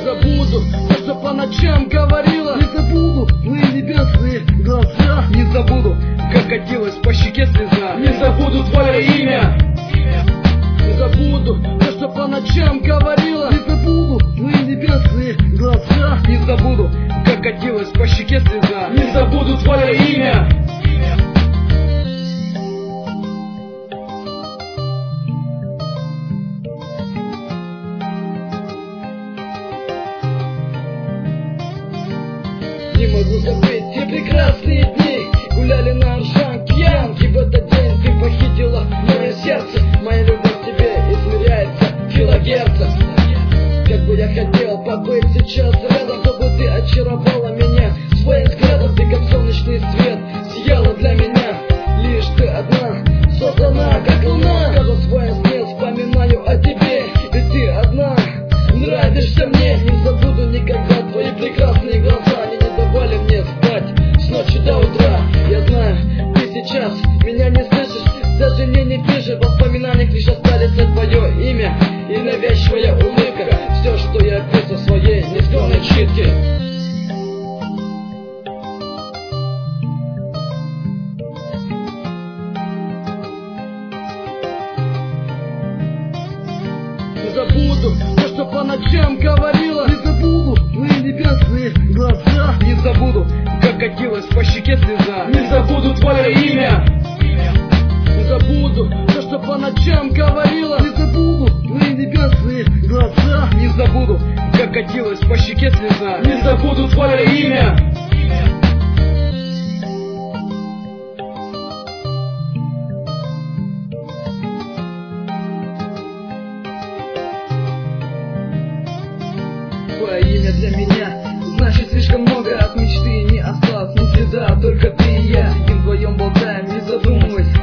забуду то, что по ночам говорила. Не забуду твои небесные глаза. Не забуду, как катилась по щеке слеза. Не забуду твое имя. Не забуду то, что по ночам говорила. Не забуду твои небесные глаза. Не забуду, как катилась по щеке слеза. Не забуду твое имя. Не могу забыть те прекрасные дни. Гуляли на Оршанке, пьянки. В этот день ты похитила мое сердце. Моя любовь к тебе измеряется в килогерцах. Как бы я хотел побыть сейчас рядом, чтобы ты очаровала меня своим взглядом. Ты как солнечный свет сияла для меня. Лишь ты одна, создана как луна. Каждый свой сне вспоминаю о тебе. Ведь ты одна, нравишься мне. Не забуду никогда твои прекрасные глаза. Они не давали мне спать с ночи до утра. Я знаю, ты сейчас меня не слышишь, даже мне не пишешь. В воспоминаниях лишь остались твое имя и навязчивая улыбка. Все, что я писал в своей нескромной читке. Не забуду то, что по ночам говорила. Не забуду твои небесные глаза. Не забуду, как катилась по щеке слеза. Не забуду твое имя. Не забуду то, что по ночам говорила. Не забуду твои небесные глаза. Не забуду, как катилась по щеке слеза. Не забуду твое имя. Твое имя для меня значит слишком много. От мечты не осталось ни следа, только ты и я. Сидим вдвоем болтаем, не задумываясь